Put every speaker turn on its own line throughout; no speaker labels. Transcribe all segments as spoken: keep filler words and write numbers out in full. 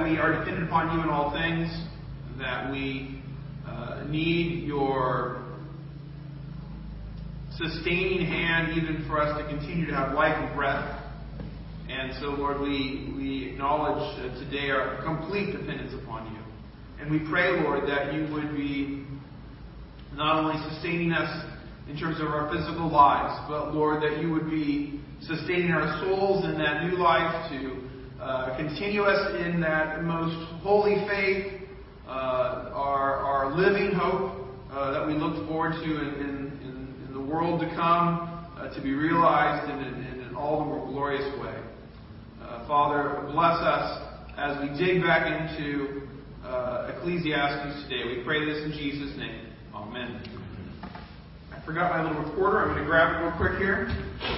we are dependent upon you in all things, that we uh, need your sustaining hand even for us to continue to have life and breath. And so, Lord, we, we acknowledge uh, today our complete dependence upon you. And we pray, Lord, that you would be not only sustaining us in terms of our physical lives, but, Lord, that you would be sustaining our souls in that new life to uh, continue us in that most holy faith, uh, our, our living hope uh, that we look forward to in, in, in the world to come, uh, to be realized in, in, in all the more glorious way. Uh, Father, bless us as we dig back into uh, Ecclesiastes today. We pray this in Jesus' name. Amen. I forgot my little recorder. I'm going to grab it real quick here.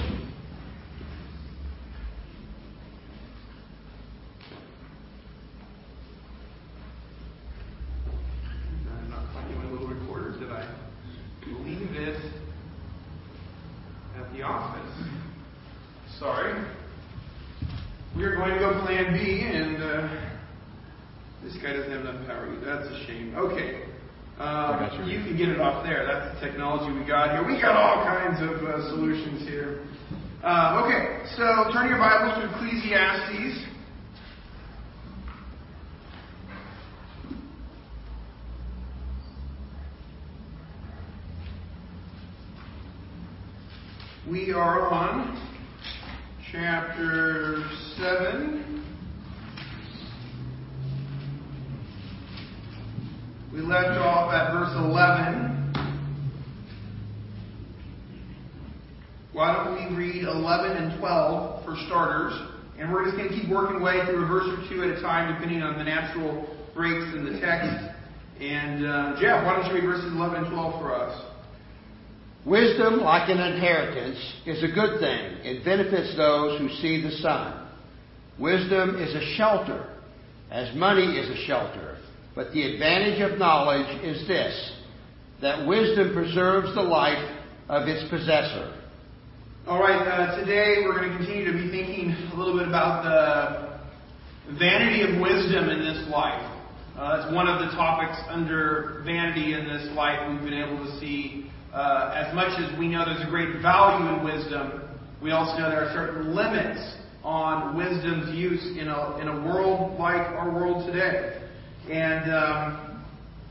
I'm not finding my little recorder. Did I leave it at the office? Sorry. We are going to go plan B, and uh, this guy doesn't have enough power. That's a shame. Okay. Um, you can get it off there. That's the technology we got here. We got all kinds of uh, solutions here. Uh, okay, so turn your Bibles to Ecclesiastes. We are on chapter seven. We left off at verse eleven. Why don't we read eleven and twelve for starters? And we're just going to keep working away through a verse or two at a time, depending on the natural breaks in the text. And uh, Jeff, why don't you read verses eleven and twelve for us?
Wisdom, like an inheritance, is a good thing. It benefits those who see the sun. Wisdom is a shelter, as money is a shelter. But the advantage of knowledge is this, that wisdom preserves the life of its possessor.
All right, uh, today we're going to continue to be thinking a little bit about the vanity of wisdom in this life. Uh, that's one of the topics under vanity in this life. We've been able to see, uh, as much as we know there's a great value in wisdom, we also know there are certain limits on wisdom's use in a, in a world like our world today. And um,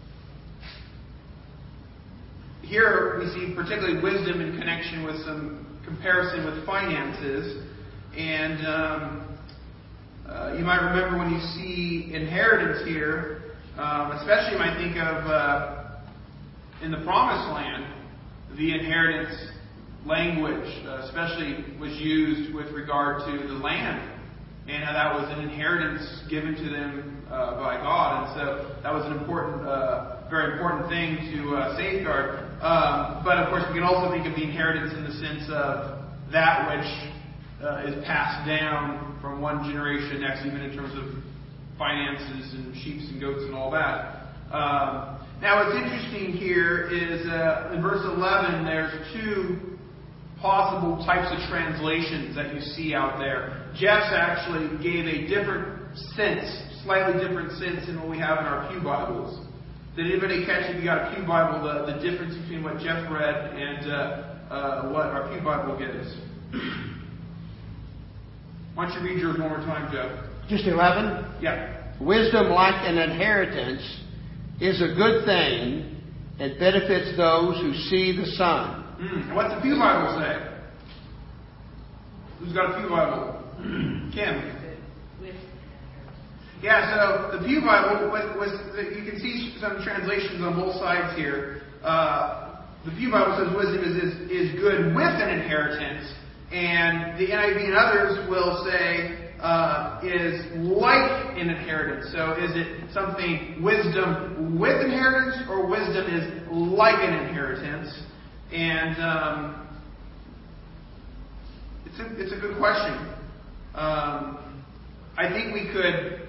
here we see particularly wisdom in connection with some comparison with finances. And um, uh, you might remember when you see inheritance here, um, especially when I think of uh, in the Promised Land, the inheritance language uh, especially was used with regard to the land. And how that was an inheritance given to them uh, by God. And so that was an important, uh, very important thing to uh, safeguard. Um, but of course, we can also think of the inheritance in the sense of that which uh, is passed down from one generation next, even in terms of finances and sheep and goats and all that. Um, now, what's interesting here is uh, in verse eleven, there's two possible types of translations that you see out there. Jeff's actually gave a different sense, slightly different sense than what we have in our Pew Bibles. Did anybody catch, if you got a Pew Bible, the, the difference between what Jeff read and uh, uh, what our Pew Bible gives? Why don't you read yours one more time, Jeff?
Just eleven?
Yeah.
Wisdom, like an inheritance, is a good thing. It benefits those who see the sun.
Mm. What's the Pew Bible say? Who's got a Pew Bible? Kim. Yeah, so the Pew Bible was, was you can see some translations on both sides here. Uh, the Pew Bible says wisdom is, is is good with an inheritance, and the N I V and others will say uh, is like an inheritance. So is it something wisdom with inheritance, or wisdom is like an inheritance? And um, it's a it's a good question. Um, I think we could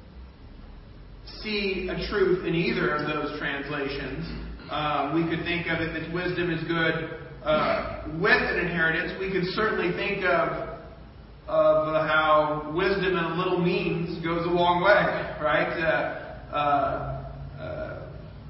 see a truth in either of those translations. Um, we could think of it that wisdom is good uh, with an inheritance. We could certainly think of of uh, how wisdom and a little means goes a long way, right? Uh, uh, uh,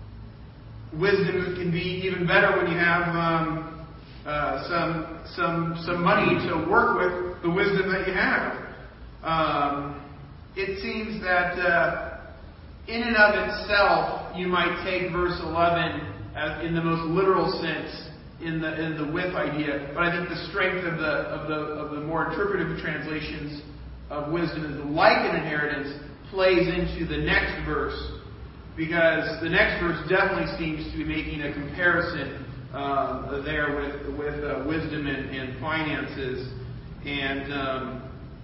wisdom can be even better when you have um, uh, some some some money to work with the wisdom that you have. Um, it seems that uh, in and of itself, you might take verse eleven as, in the most literal sense, in the in the with idea. But I think the strength of the of the of the more interpretive translations of wisdom is like an inheritance plays into the next verse, because the next verse definitely seems to be making a comparison uh, there with with uh, wisdom and, and finances. And um,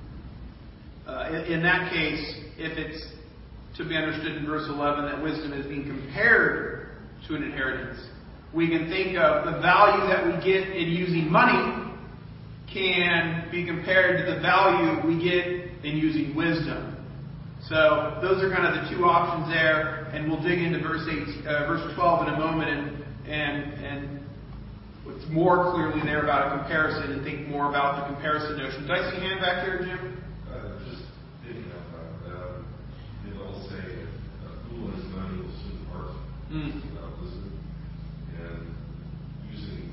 uh, in, in that case, if it's to be understood in verse eleven that wisdom is being compared to an inheritance, we can think of the value that we get in using money can be compared to the value we get in using wisdom. So those are kind of the two options there, and we'll dig into verse eight, uh, verse twelve in a moment, and and and what's more clearly there about a comparison, and think more about the comparison notion. Did I see a hand back there, Jim?
Uh, just picking up on that, it'll say a fool and his money will soon part
Mm.
without wisdom, and using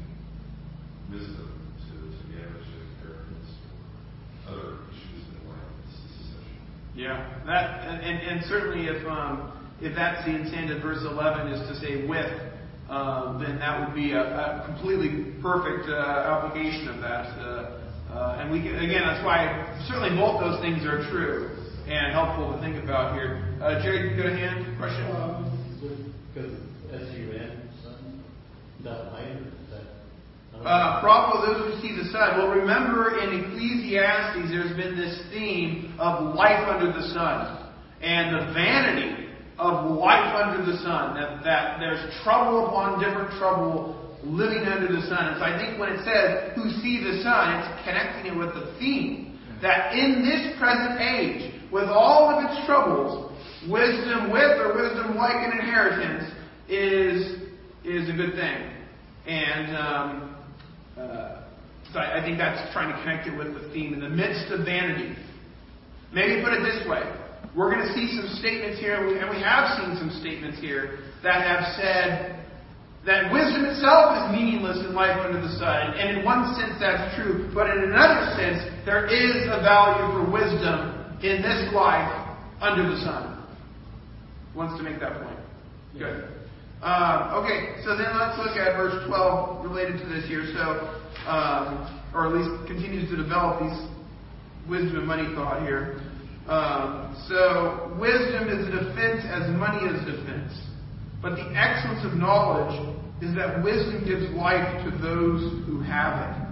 wisdom to, to manage inheritance or other issues in life is essential.
Yeah, that and, and, and certainly if um, if that's the intent of verse eleven is to say with, uh, then that would be a, a completely perfect uh, application of that. Uh, uh, and we can, again, that's why certainly both those things are true and helpful to think about here. Uh, Jerry, you got a hand question?
Um, because as you read, son, that light, is that?
Uh, profitable those who see the sun. Well, remember in Ecclesiastes, there's been this theme of life under the sun and the vanity of life under the sun. That, that there's trouble upon different trouble living under the sun. And so I think when it says who see the sun, it's connecting it with the theme that in this present age, with all of its troubles, wisdom with or wisdom like an inheritance is is a good thing. And um, uh, so I, I think that's trying to connect it with the theme in the midst of vanity. Maybe put it this way. We're going to see some statements here, and we, and we have seen some statements here that have said that wisdom itself is meaningless in life under the sun. And in one sense that's true, but in another sense there is a value for wisdom in this life under the sun. Wants to make that point. Good. Um, okay, so then let's look at verse twelve related to this here. So, um, or at least continues to develop these wisdom and money thought here. Um, so, wisdom is a defense as money is defense. But the excellence of knowledge is that wisdom gives life to those who have it.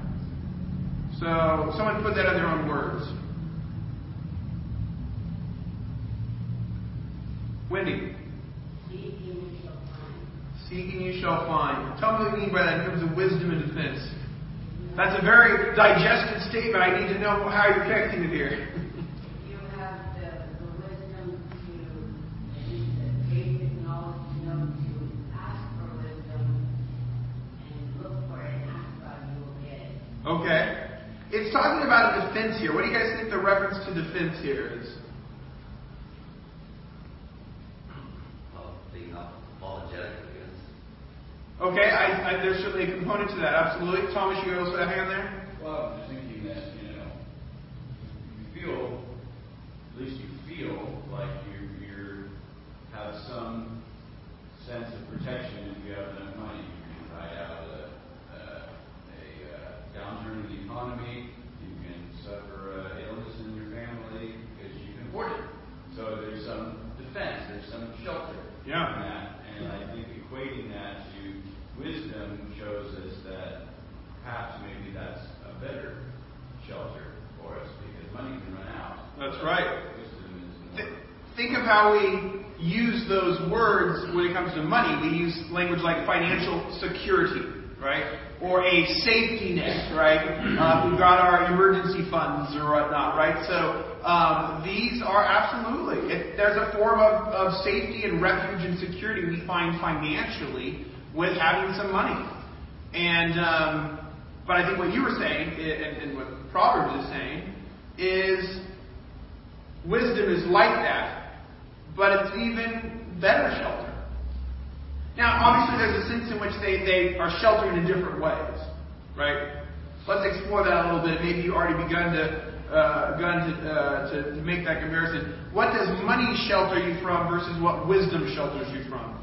So, someone put that in their own words. Wendy.
Seeking you shall find.
Seeking you shall find. Tell me what you mean by that in terms of wisdom and defense. That's a very digested statement. I need to know how you're connecting it here.
You have the, the wisdom to use the basic knowledge to know to ask for wisdom and look for it and ask God, you will get it.
Okay. It's talking about a defense here. What do you guys think the reference to defense here is? Okay, I, I, there's certainly a component to that, absolutely. Thomas, you also have a hand there?
Well, I'm just thinking that, you know, you feel, at least you feel like you you have some sense of protection if you have enough money. You can ride out a, a, a uh, downturn in the economy. You can suffer uh, illness in your family because you can afford it. So there's some defense, there's some shelter
Yeah.
in that. And I think equating that to wisdom shows us that perhaps maybe that's a better shelter for us because money can run out.
That's right.
Wisdom is
Th-
more.
think of how we use those words when it comes to money. We use language like financial security, right? Or a safety net, right? Uh, we've got our emergency funds or whatnot, right? So um, these are absolutely, if there's a form of, of safety and refuge and security we find financially with having some money. And um, but I think what you were saying, and, and what Proverbs is saying, is wisdom is like that, but it's even better shelter. Now, obviously, there's a sense in which they, they are sheltering in different ways, right? Let's explore that a little bit. Maybe you already begun to uh, begun to, uh, to to make that comparison. What does money shelter you from versus what wisdom shelters you from?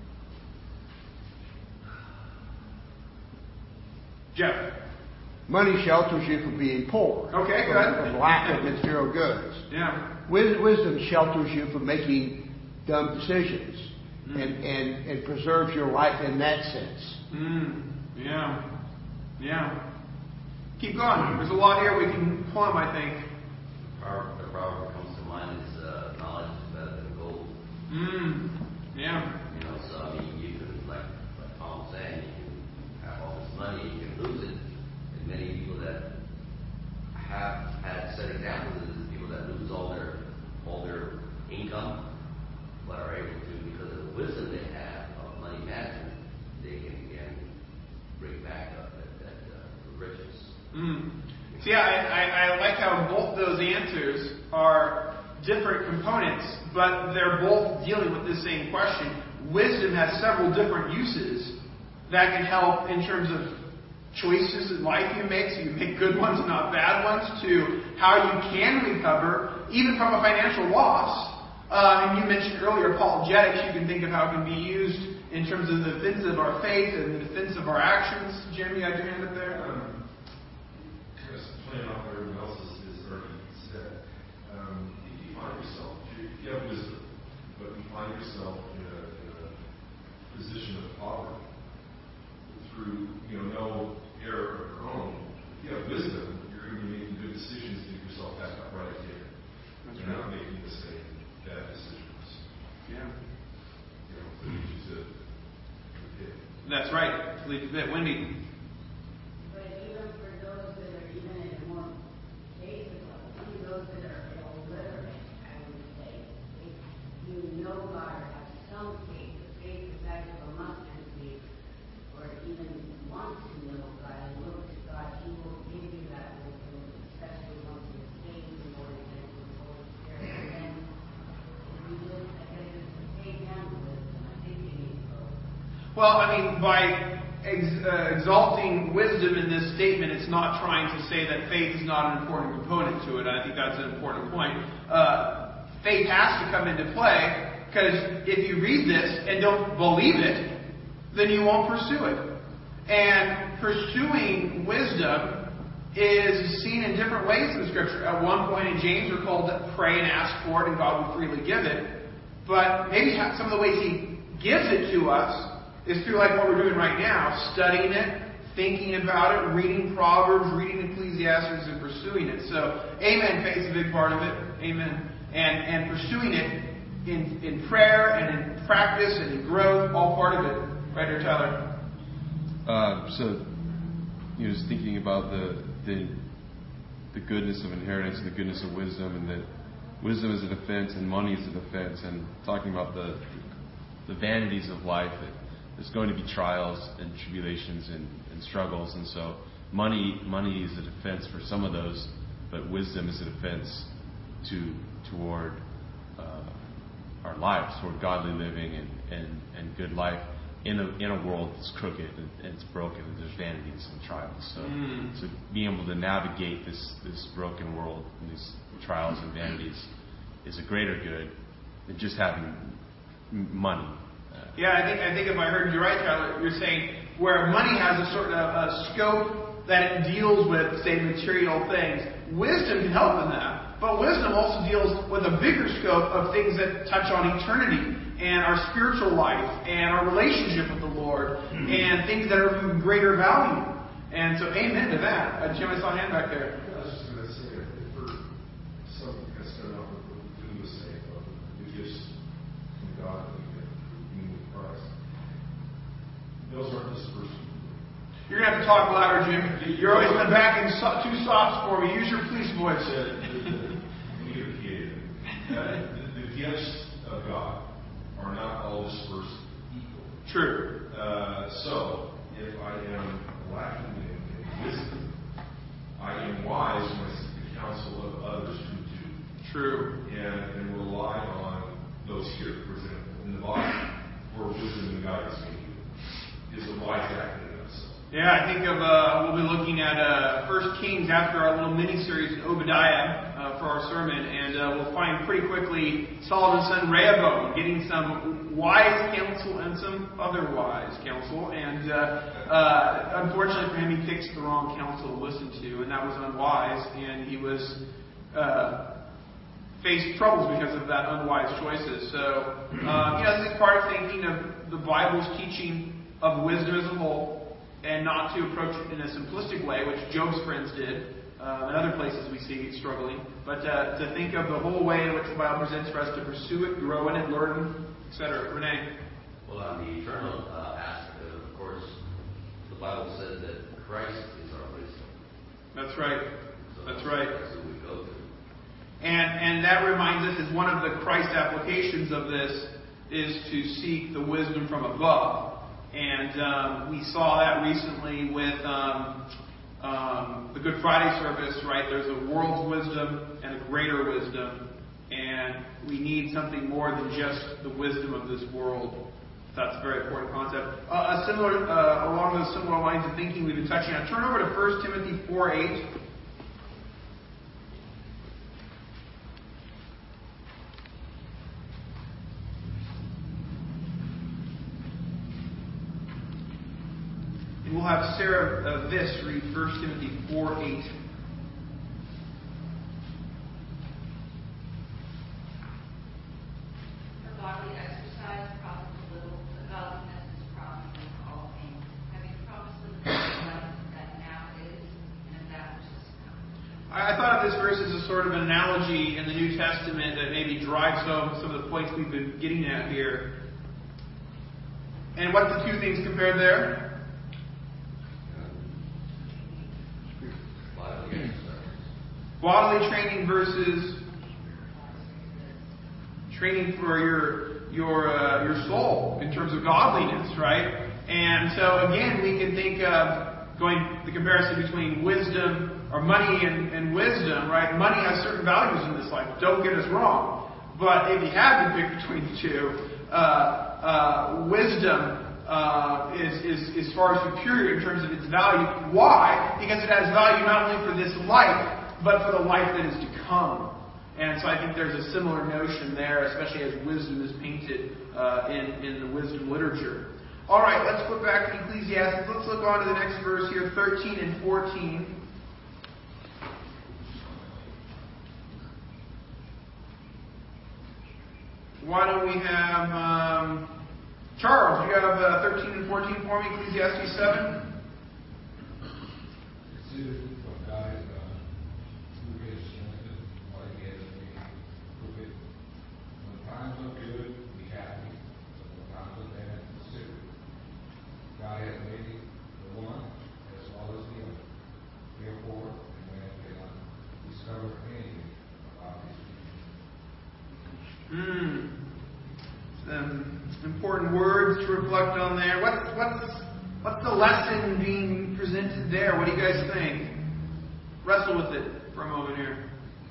Jeff.
Money shelters you from being poor.
Okay,
from,
good.
From lack of material goods.
Yeah.
Wis- Wisdom shelters you from making dumb decisions mm. and, and, and preserves your life in that sense.
Mm. Yeah. Yeah. Keep going. There's a lot here we can plumb, I think.
The proverb, the proverb that comes to mind is uh, knowledge is better than gold.
Mm. Yeah.
You know, so I mean, you can, like, like Tom was saying, you can have all this money, you can lose it. And many people that have had set examples is the people that lose all their all their income, but are able to, because of the wisdom they have of money management, they can again bring back up that, that uh, riches.
Mm. See, I, I, I like how both those answers are different components, but they're both dealing with the same question. Wisdom has several different uses that can help in terms of choices in life you make, so you make good ones and not bad ones, to how you can recover, even from a financial loss. Uh, and you mentioned earlier apologetics. You can think of how it can be used in terms of the defense of our faith and the defense of our actions. Jim, you had your hand up there?
Um, just playing off what everyone else has, has already said. Um, if you find yourself, if you have wisdom, but you find yourself in a, in a position of poverty through, you know, no error of your own, if you have wisdom, you're going to be making good decisions to get yourself back up right again. That's you're right. Not making the same bad decisions.
Yeah.
You know, to lead you to the pit.
That's right. To lead you to the pit. Wendy.
But even for those that are even in a more basic level, even those that are illiterate, I would say, if you know God or have some faith, the faith is that of a mustard seed, or even want to know God and look to God, He will give you that wisdom, especially once you're saved and more and with the Holy Spirit. And then if you just, I guess, it's the same down with wisdom. I think you need both.
Well, I mean, by ex- uh, exalting wisdom in this statement, it's not trying to say that faith is not an important component to it. I think that's an important point. Uh, faith has to come into play, because if you read this and don't believe it, then you won't pursue it. And pursuing wisdom is seen in different ways in the Scripture. At one point in James, we're called to pray and ask for it, and God will freely give it. But maybe some of the ways He gives it to us is through like what we're doing right now, studying it, thinking about it, reading Proverbs, reading Ecclesiastes, and pursuing it. So, amen, faith's a big part of it. Amen. And and pursuing it in, in prayer and in practice and in growth, all part of it. Right here, Tyler.
Uh, so, you know, just thinking about the, the the goodness of inheritance and the goodness of wisdom, and that wisdom is a defense and money is a defense, and talking about the the vanities of life, that there's going to be trials and tribulations and, and struggles, and so money money is a defense for some of those, but wisdom is a defense to toward uh, our lives, toward godly living and, and, and good life in a in a world that's crooked and, and it's broken and there's vanities and trials. So, mm. so being able to navigate this this broken world and these trials and vanities is a greater good than just having money.
Yeah, I think I think if I heard you right, Tyler, you're saying where money has a sort of a scope that it deals with, say, material things, wisdom can help in that. But wisdom also deals with a bigger scope of things that touch on eternity and our spiritual life and our relationship with the Lord mm-hmm. and things that are of greater value. And so, amen to that. Uh, Jim, I saw a hand back there.
I was just going to say, for some, I started off with what Drew was saying about the gifts from God that we get through being with Christ. Those aren't dispersed.
You're going to have to talk louder, Jim. You're always in the back and so, too soft for me. Use your police voice.
Uh, the, the, uh, the, the gifts of God are not all dispersed equally.
True.
Uh, so, if I am lacking in, in wisdom, I am wise when I seek the counsel of
Yeah, I think of, uh, we'll be looking at uh, First Kings after our little mini-series in Obadiah uh, for our sermon, and uh, we'll find pretty quickly Solomon's son Rehoboam getting some wise counsel and some otherwise counsel, and uh, uh, unfortunately for him, he picked the wrong counsel to listen to, and that was unwise, and he was uh, faced troubles because of that unwise choices. So, uh, you know, this is part of thinking of the Bible's teaching of wisdom as a whole, and not to approach it in a simplistic way, which Job's friends did, uh, and other places we see it struggling, but uh, to think of the whole way in which the Bible presents for us to pursue it, grow in it, learn, et cetera. Renee?
Well, on the eternal uh, aspect of it, of course, the Bible says that Christ is our wisdom.
That's right.
So
That's right.
That's who we go to.
And and that reminds us, is one of the Christ applications of this is to seek the wisdom from above. And um, we saw that recently with um, um, the Good Friday service, right? There's a world's wisdom and a greater wisdom. And we need something more than just the wisdom of this world. That's a very important concept. Uh, a similar, uh, along those similar lines of thinking we've been touching on. Turn over to First Timothy four eight. And we'll have Sarah uh, Viss read First Timothy four eight.
For godly exercise profits a little, but godliness is profitable in all things, having promised them the life that now is, and that which is to come.
I thought of this verse as a sort of an analogy in the New Testament that maybe drives home some of the points we've been getting at here. And what's the two things compared there? Bodily training versus training for your your uh, your soul in terms of godliness, right? And so again, we can think of going the comparison between wisdom or money and, and wisdom, right? Money has certain values in this life. Don't get us wrong, but if you had to pick between the two, uh, uh, wisdom uh, is, is is far superior in terms of its value. Why? Because it has value not only for this life, but for the life that is to come. And so I think there's a similar notion there, especially as wisdom is painted uh, in, in the wisdom literature. All right, let's flip back to Ecclesiastes. Let's look on to the next verse here, thirteen and fourteen. Why don't we have um, Charles? You have uh, thirteen and fourteen for me, Ecclesiastes seven.
What God has done, who has strengthened what He has made perfect. When times look good, be happy. But when times look bad, consider it. God has made the one as well as the other. Therefore, a man cannot discover anything about his future.
Hmm. Some important words to reflect on there. What, what's what's the lesson being presented there? What do you guys think? Wrestle with it for a moment here.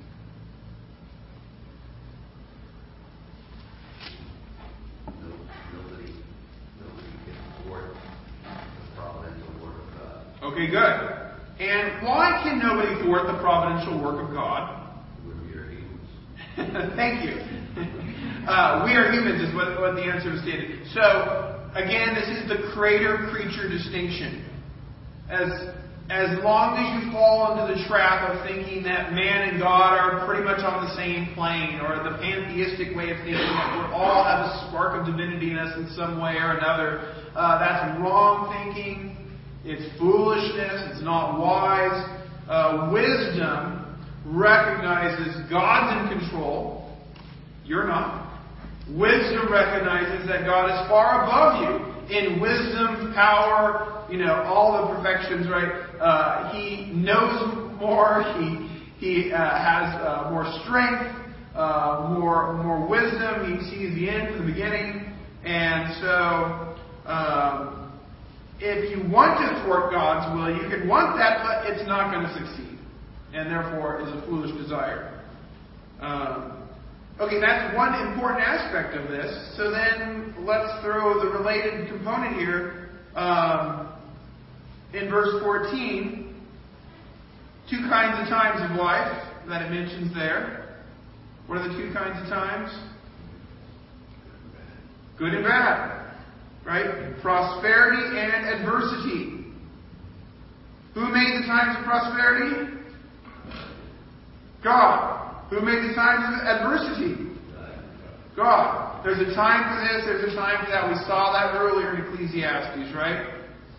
No, nobody, nobody can thwart the providential work of God.
Okay, good. And why can nobody thwart the providential work of God?
We are humans.
Thank you. Uh, we are humans is what, what the answer is stated. So, again, this is the creator-creature distinction. As as long as you fall into the trap of thinking that man and God are pretty much on the same plane, or the pantheistic way of thinking that we all have a spark of divinity in us in some way or another, uh, that's wrong thinking. It's foolishness. It's not wise. Uh, wisdom recognizes God's in control. You're not. Wisdom recognizes that God is far above you in wisdom, power, you know, all the perfections, right? Uh, he knows more. He he uh, has uh, more strength, uh, more more wisdom. He sees the end from the beginning, and so um, if you want to thwart God's will, you can want that, but it's not going to succeed, and therefore is a foolish desire. Um, Okay, that's one important aspect of this. So then let's throw the related component here. Um, in verse fourteen, two kinds of times of life that it mentions there. What are the two kinds of times? Good and bad. Right? Prosperity and adversity. Who made the times of prosperity? God. Who made the times of adversity? God. There's a time for this, there's a time for that. We saw that earlier in Ecclesiastes, right?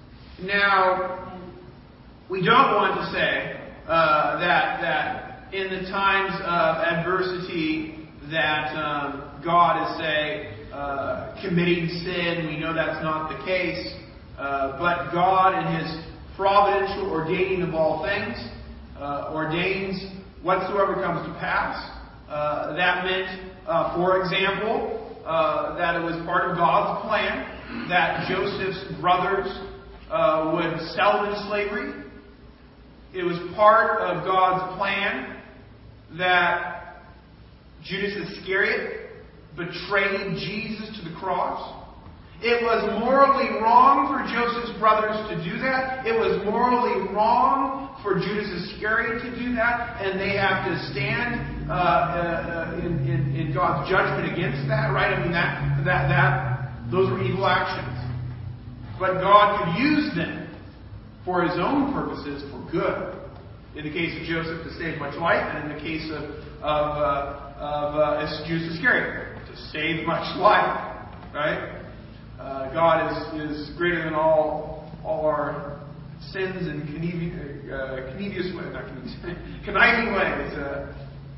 Now, we don't want to say uh, that that in the times of adversity that um, God is, say, uh, committing sin. We know that's not the case. Uh, but God, in His providential ordaining of all things, uh, ordains whatsoever comes to pass. Uh, that meant, uh, for example, uh, that it was part of God's plan that Joseph's brothers uh, would sell him into slavery. It was part of God's plan that Judas Iscariot betrayed Jesus to the cross. It was morally wrong for Joseph's brothers to do that. It was morally wrong for Judas Iscariot to do that. And they have to stand uh, uh, in, in, in God's judgment against that, right? I mean, that, that, that, those were evil actions. But God could use them for His own purposes for good. In the case of Joseph, to save much life, and in the case of, of, uh, of uh, Judas Iscariot, to save much life, right? Uh, God is, is greater than all all our sins and conniv- uh, connivious ways, not connivious, conniving ways. Uh,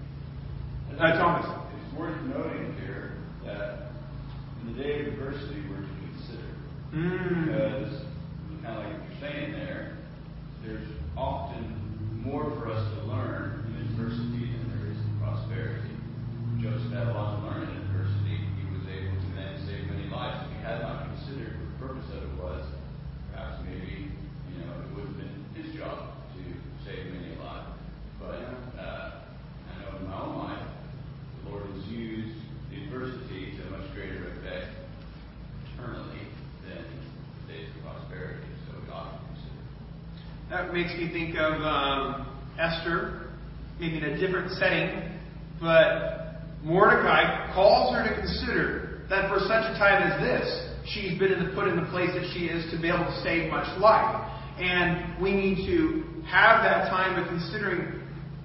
uh, Thomas.
It's worth noting here that in the day of adversity, we're to consider.
Mm.
Because, kind of like what you're saying there, there's often more for us to learn in adversity than there is in prosperity. Joseph had a lot to learn in adversity. He was able to then save many lives. If he had not considered what the purpose of it was, perhaps maybe, you know, it would have been his job to save many lives. But uh, I know in my own life, the Lord has used the adversity to a much greater effect eternally than the days of prosperity. So we ought to consider.
That makes me think of um, Esther, maybe in a different setting, but Mordecai calls her to consider that for such a time as this, she's been in the, put in the place that she is to be able to save much life. And we need to have that time of considering.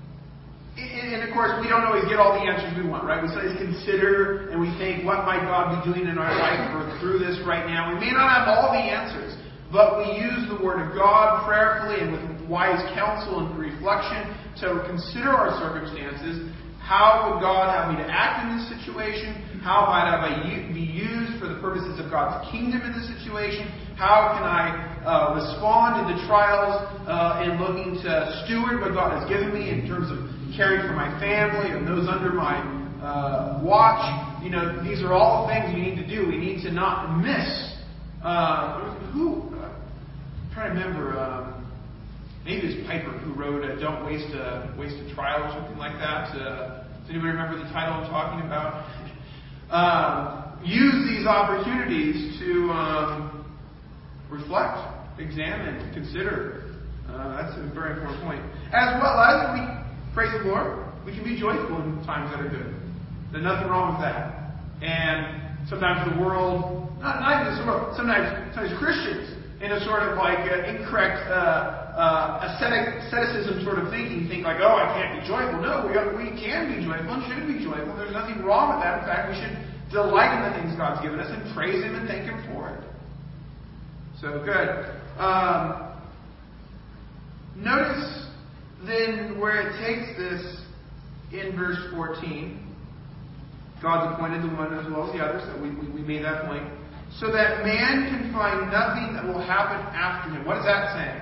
And of course, we don't always get all the answers we want, right? We always consider and we think, what might God be doing in our life or through this right now? We may not have all the answers, but we use the Word of God prayerfully and with wise counsel and reflection to consider our circumstances. How would God have me to act in this situation? How might I be used for the purposes of God's kingdom in this situation? How can I uh, respond to the trials uh, in looking to steward what God has given me in terms of caring for my family and those under my uh, watch? You know, these are all the things we need to do. We need to not miss. Uh, who? Uh, I'm trying to remember. Um, Maybe it was Piper who wrote uh, Don't Waste a, waste a Trial or something like that. Uh, does anybody remember the title I'm talking about? uh, use these opportunities to um, reflect, examine, consider. Uh, that's a very important point. As well as we praise the Lord, we can be joyful in times that are good. There's nothing wrong with that. And sometimes the world, not, not even the world, sometimes, sometimes Christians, in a sort of like uh, incorrect uh, uh, ascetic, asceticism sort of thinking, think like, oh, I can't be joyful. No, we, are, we can be joyful and should be joyful. There's nothing wrong with that. In fact, we should delight in the things God's given us and praise Him and thank Him for it. So, good. Um, notice then where it takes this in verse fourteen. God's appointed the one as well as the others. So we, we, we made that point. So that man can find nothing that will happen after him. What is that saying?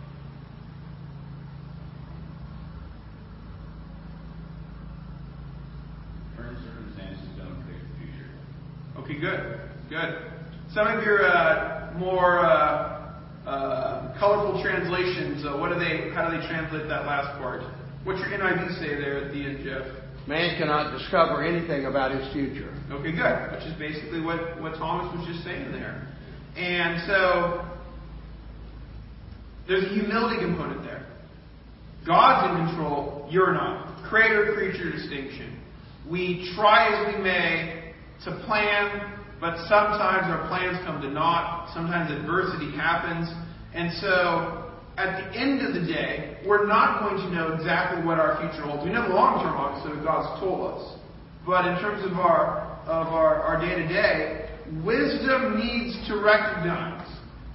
Current circumstances don't predict the future.
Okay, good. Good. Some of your uh, more uh, uh, colorful translations, uh, what do they? How do they translate that last part? What's your N I V say there at the end, Jeff?
Man cannot discover anything about his future.
Okay, good. Which is basically what, what Thomas was just saying there. And so, There's a humility component there. God's in control, you're not. Creator-creature distinction. We try as we may to plan, but sometimes our plans come to naught. Sometimes adversity happens. And so, at the end of the day, we're not going to know exactly what our future holds. We know the long term, obviously, what God's told us. But in terms of our of our, our day-to-day, wisdom needs to recognize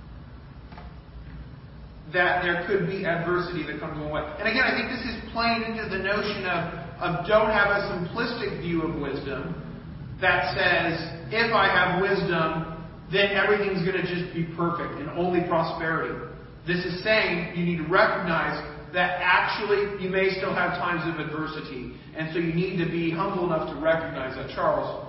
that there could be adversity that comes along the way. And again, I think this is playing into the notion of, of don't have a simplistic view of wisdom that says, if I have wisdom, then everything's going to just be perfect and only prosperity. This is saying you need to recognize that actually you may still have times of adversity. And so you need to be humble enough to recognize that. Charles?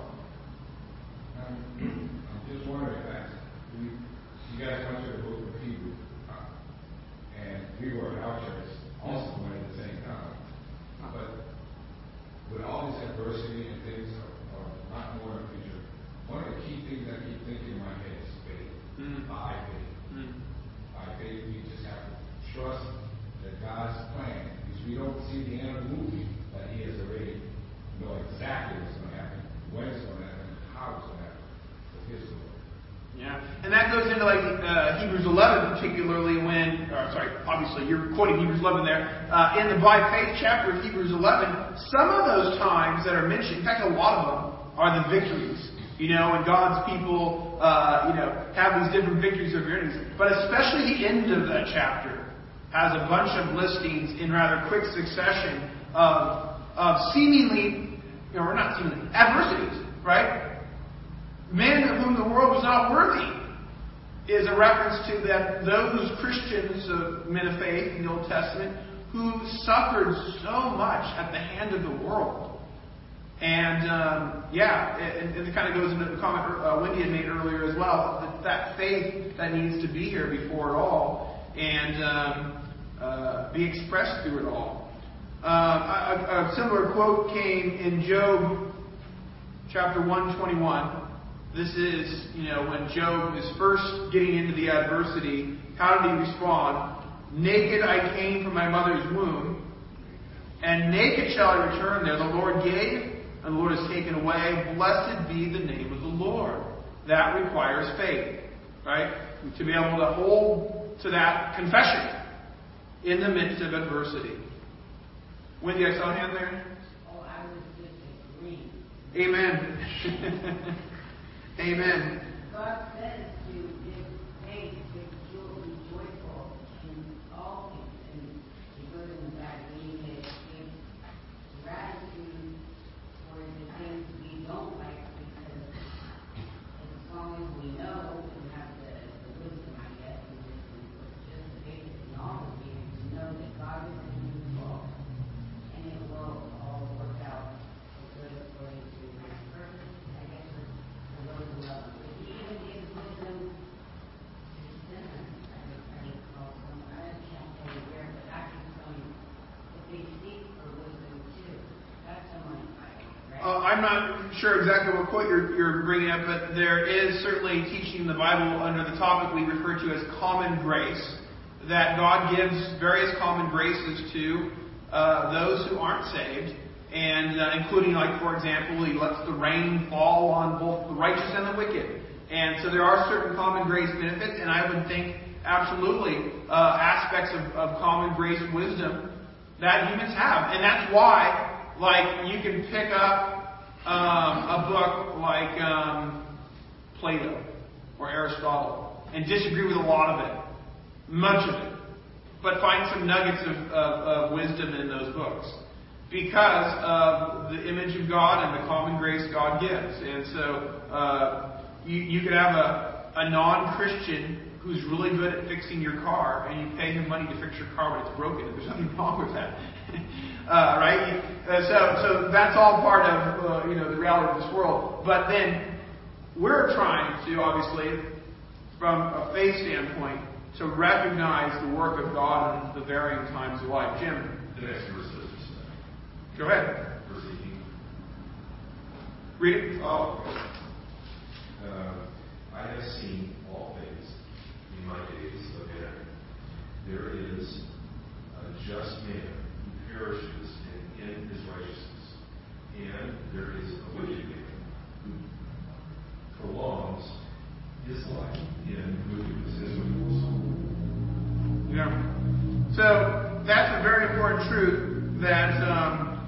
Um, I'm just wondering, guys, we, you guys went to the book of Hebrews, uh, and we were at our church also went at the same time. But with all this adversity and things are, are a lot more in the future, one of the key things I keep thinking in my head is faith. Mm. By faith. Mm. By faith, we just have to trust that God's plan, because we don't see the end of the movie, but He has already know exactly what's going to happen, when it's going to happen, how it's going to happen, with His glory.
Yeah, and that goes into like uh, Hebrews eleven, particularly when, or sorry, obviously you're quoting Hebrews eleven there. Uh, in the by faith chapter of Hebrews eleven, some of those times that are mentioned, in fact, a lot of them are the victories. You know, and God's people, uh, you know, have these different victories over enemies. But especially the end of that chapter has a bunch of listings in rather quick succession of, of seemingly, you know, or not seemingly, adversities, right? Men of whom the world was not worthy is a reference to that those Christians, uh, men of faith in the Old Testament, who suffered so much at the hand of the world. And, um, yeah, and, and it kind of goes into the comment uh, Wendy had made earlier as well, that, that faith that needs to be here before it all and um, uh, be expressed through it all. Uh, a, a similar quote came in Job chapter one twenty-one. This is, you know, when Job is first getting into the adversity. How did he respond? Naked I came from my mother's womb, and naked shall I return there. The Lord gave, and the Lord has taken away. Blessed be the name of the Lord. That requires faith, right? To be able to hold to that confession in the midst of adversity. Wendy, I saw a hand there.
Oh, I was just agreeing.
Amen. Amen.
God says to give thanks, give joy, be joyful in all things, and the good and the bad. We need to give gratitude for the things we don't like, because as long as we know and have the, the wisdom, I guess, and just, just the basic knowledge, to know that God is in control, and it will all work out for good according to His purpose. I guess for those who love Him. If He even gives wisdom to sinners, I would I would call some. I can't tell you where, but I can tell you that they seek for wisdom too. That's someone I right?
Uh, I'm not sure exactly what quote you're, you're bringing up, but there is certainly teaching in the Bible under the topic we refer to as common grace, that God gives various common graces to uh, those who aren't saved, and uh, including, like, for example, He lets the rain fall on both the righteous and the wicked. And so there are certain common grace benefits, and I would think absolutely uh, aspects of, of common grace wisdom that humans have. And that's why, like, you can pick up um, a book like um, Plato or Aristotle and disagree with a lot of it, much of it, but find some nuggets of, of, of wisdom in those books because of the image of God and the common grace God gives. And so uh, you, you could have a, a non-Christian who's really good at fixing your car, and you pay him money to fix your car when it's broken, and there's nothing wrong with that. uh, right? Uh, so, so that's all part of uh, you know the reality of this world. But then we're trying to, obviously, from a faith standpoint, to recognize the work of God in the varying times of life. Jim?
The next verse says this.
Go ahead.
Verse eighteen.
Read it.
Oh, okay. Uh, I have seen all things in my days of Aaron. There
Yeah. So that's a very important truth that um,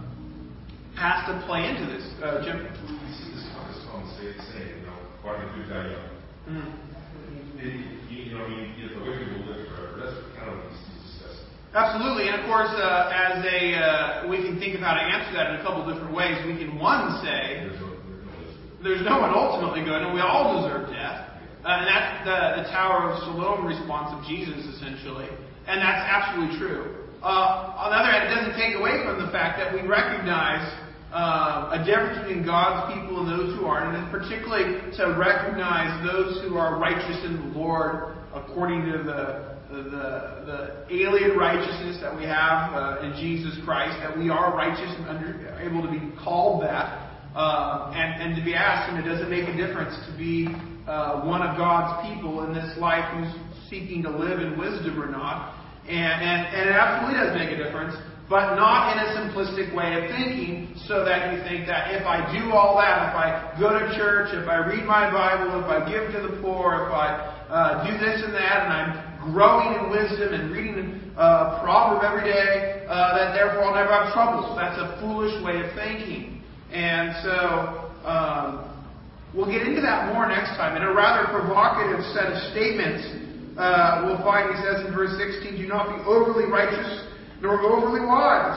has to play into this, uh, Jim.
We see this Thomas Thomas say, saying, you know, why did you die young?
Mm-hmm.
It, you know, you get the wicked will live forever. That's kind of what he's discussing.
Absolutely, and of course, uh, as a uh, we can think of how to answer that in a couple different ways. We can one say
There's no, there's no
there's no one ultimately good, and we all deserve death, uh, and that's the, the Tower of Siloam response of Jesus, essentially, and that's absolutely true. Uh, on the other hand, it doesn't take away from the fact that we recognize uh, a difference between God's people and those who aren't, and particularly to recognize those who are righteous in the Lord according to the The, the alien righteousness that we have uh, in Jesus Christ, that we are righteous and under, able to be called that, uh, and, and to be asked, and it doesn't make a difference to be uh, one of God's people in this life who's seeking to live in wisdom or not. And, and, and it absolutely does make a difference, but not in a simplistic way of thinking, so that you think that if I do all that, if I go to church, if I read my Bible, if I give to the poor, if I uh, do this and that, and I'm growing in wisdom and reading a uh, proverb every day, uh, that therefore I'll never have troubles. That's a foolish way of thinking. And so, um, we'll get into that more next time. In a rather provocative set of statements, uh, we'll find he says in verse sixteen, do not be overly righteous nor overly wise.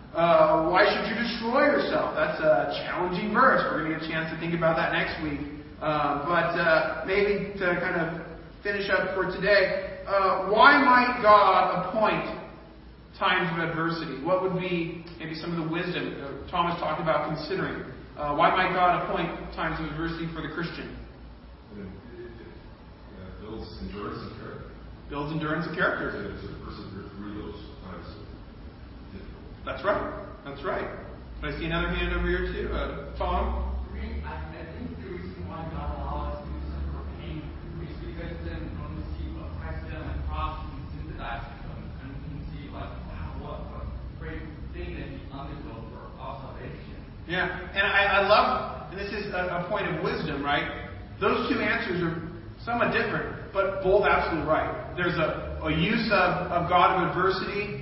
Uh, why should you destroy yourself? That's a challenging verse. We're going to get a chance to think about that next week. Uh, but uh, maybe to kind of finish up for today, Uh, why might God appoint times of adversity? What would be maybe some of the wisdom uh, Thomas talked about considering? Uh, why might God appoint times of adversity for the Christian?
It, it, it uh, builds endurance and character.
Builds endurance and character.
It's a persevere through those times of difficulty.
That's right. That's right. I see another hand over here too. Uh, Tom?
For me, I, I think the reason why God allows us to suffer pain is because then when we see what Christ did on the cross, we can sympathize with him and we can see like, wow, what a great thing that he underwent for our salvation.
Yeah, and I, I love, and this is a, a point of wisdom, right? Those two answers are somewhat different, but both absolutely right. There's a, a use of, of God of adversity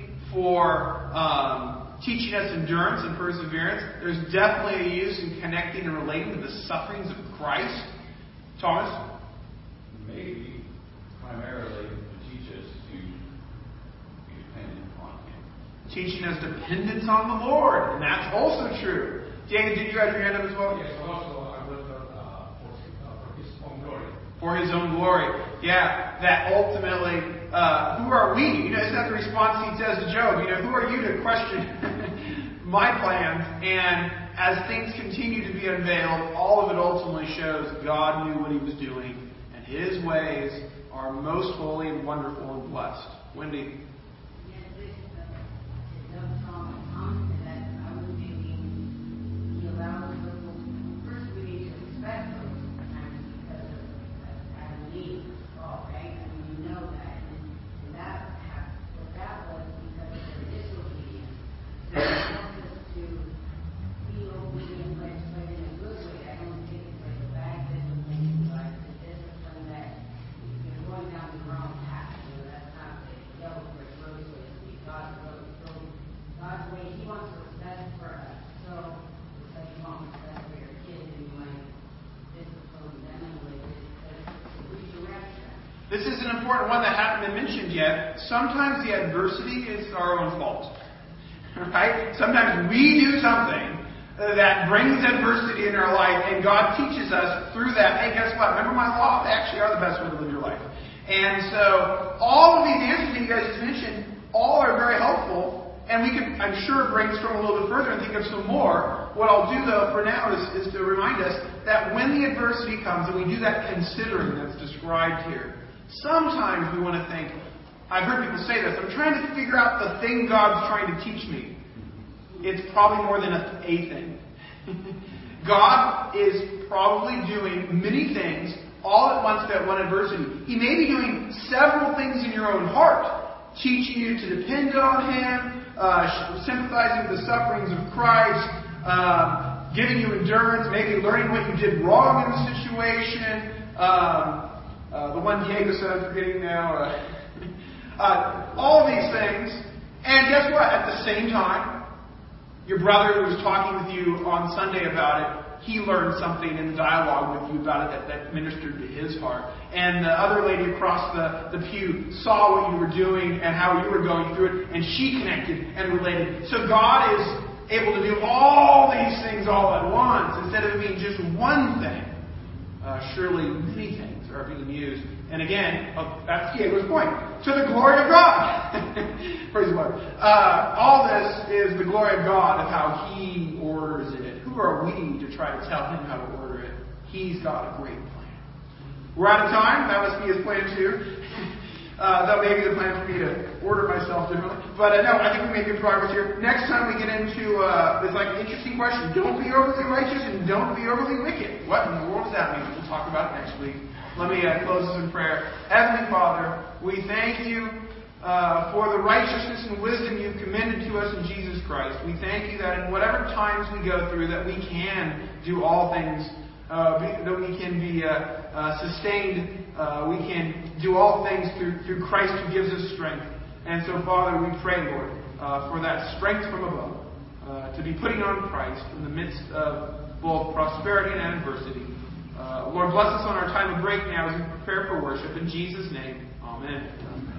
for um, teaching us endurance and perseverance. There's definitely a use in connecting and relating to the sufferings of Christ. Thomas?
Maybe primarily to teach us to be dependent on Him.
Teaching us dependence on the Lord, and that's also true. David, did you have your hand up as well?
Yes, also I would uh, for, uh, for his own glory.
For His own glory. Yeah, that ultimately, uh, who are we? You know, isn't that the response He says to Job? You know, who are you to question my plans? And as things continue to be unveiled, all of it ultimately shows God knew what He was doing, and His ways are most holy and wonderful and blessed. Wendy?
Yes, this uh, to Doug Thomas Thomas to that, I was thinking he allows us to, first we need to respect those times because of uh, Adam and Eve, all right? I mean, you know that. And, and that, hap- what that was because of their disobedience. So it helps us to be obedient, but, but in a good way. I don't think it's like a bad discipline, like the discipline that you're going down the wrong path. You know, that's not the yellow brick road, so to speak. God's road. So God's way, He wants what's best for us. So it's like you want what's best for your kids, and you might discipline them in a way to redirect them.
This is an important one that hasn't been mentioned yet. Sometimes the adversity is our own fault. Right? Sometimes we do something that brings adversity in our life, and God teaches us through that, hey, guess what? Remember my law? They actually are the best way to live your life. And so all of these answers that you guys just mentioned, all are very helpful, and we can, I'm sure, brainstorm a little bit further and think of some more. What I'll do, though, for now is, is to remind us that when the adversity comes, and we do that considering that's described here, sometimes we want to think, I've heard people say this, I'm trying to figure out the thing God's trying to teach me. It's probably more than a, a thing. God is probably doing many things all at once at one adversity. He may be doing several things in your own heart, teaching you to depend on Him, uh, sympathizing with the sufferings of Christ, uh, giving you endurance, maybe learning what you did wrong in the situation. Um, uh, the one Diego said, I'm forgetting now. Uh, uh, things. And guess what? At the same time, your brother who was talking with you on Sunday about it, he learned something in the dialogue with you about it that, that ministered to his heart. And the other lady across the, the pew saw what you were doing and how you were going through it, and she connected and related. So God is able to do all these things all at once instead of it being just one thing. Uh, surely many things are being used. And again, uh, that's Diego's point. To the glory of God. Praise the Lord. Uh, all this is the glory of God of how He orders it. Who are we to try to tell Him how to order it? He's got a great plan. We're out of time. That must be His plan too. Uh, that may be the plan for me to order myself differently. But uh, no, I think we made good progress here. Next time we get into uh, this like interesting question. Don't be overly righteous and don't be overly wicked. What in the world does that mean? We'll talk about it next week. Let me uh, close this in prayer. Heavenly Father, we thank you uh, for the righteousness and wisdom you've commended to us in Jesus Christ. We thank you that in whatever times we go through, that we can do all things, uh, be, that we can be uh, uh, sustained. Uh, we can do all things through, through Christ who gives us strength. And so, Father, we pray, Lord, uh, for that strength from above, uh, to be putting on Christ in the midst of both prosperity and adversity. Uh, Lord, bless us on our time of break now as we prepare for worship. In Jesus' name, amen.